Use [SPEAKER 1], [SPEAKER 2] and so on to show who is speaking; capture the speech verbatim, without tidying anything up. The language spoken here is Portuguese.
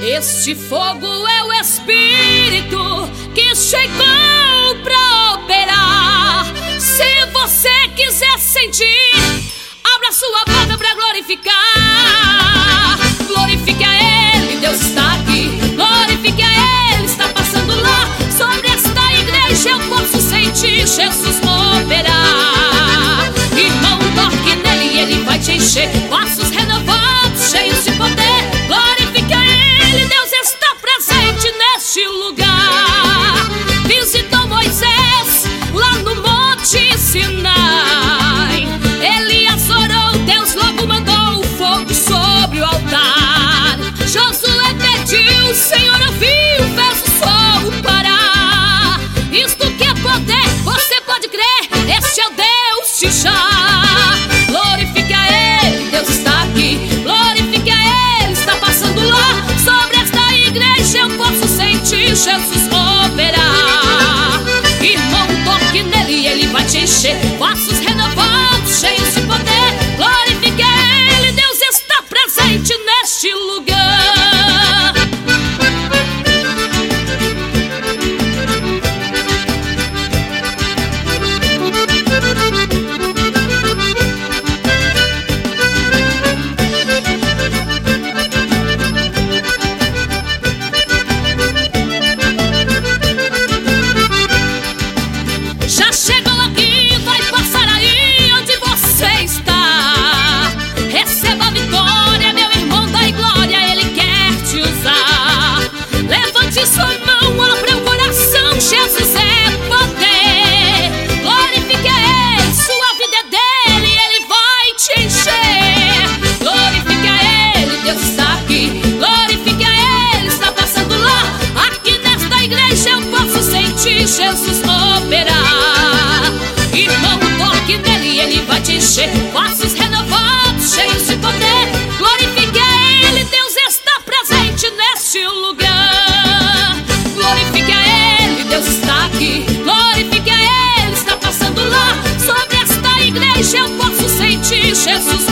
[SPEAKER 1] Este fogo é o Espírito que chegou pra operar. Se você quiser sentir, abra sua boca pra glorificar. Glorifique a Ele, Deus está aqui. Glorifique a Ele, está passando lá. Sobre esta igreja eu posso sentir Jesus operar. Irmão, toque nele e Ele vai te encher. Passos renovados, cheios de poder. Glorifique a Ele, Deus está presente neste lugar. Visitou Moisés lá no Monte Sinai. Elias orou, Deus logo mandou o fogo sobre o altar. Josué pediu, o Senhor ouviu, fez o fogo parar. Isto que é poder, você pode crer, este é o Deus de Já. Glorifique a Ele, Deus está aqui. Glorifique a Ele, está passando lá. Sobre esta igreja eu posso sentir Jesus operar. Irmão, toque nele e Ele vai te encher. Passos renovados, cheios de poder. Glorifique a Ele, Deus está presente neste lugar. Já chegou aqui, vai passar aí onde você está. Receba a vitória, meu irmão, dai glória, Ele quer te usar. Levante sua mão, abra o coração, Jesus é poder. Glorifique a Ele, sua vida é dele, Ele vai te encher. Glorifique a Ele, Deus está aqui. Glorifique a Ele, está passando lá. Aqui nesta igreja eu posso sentir Jesus operar. Irmão, toque nele e Ele vai te encher. Passos renovados, cheios de poder. Glorifique a Ele, Deus está presente neste lugar. Glorifique a Ele, Deus está aqui. Glorifique a Ele, está passando lá. Sobre esta igreja eu posso sentir Jesus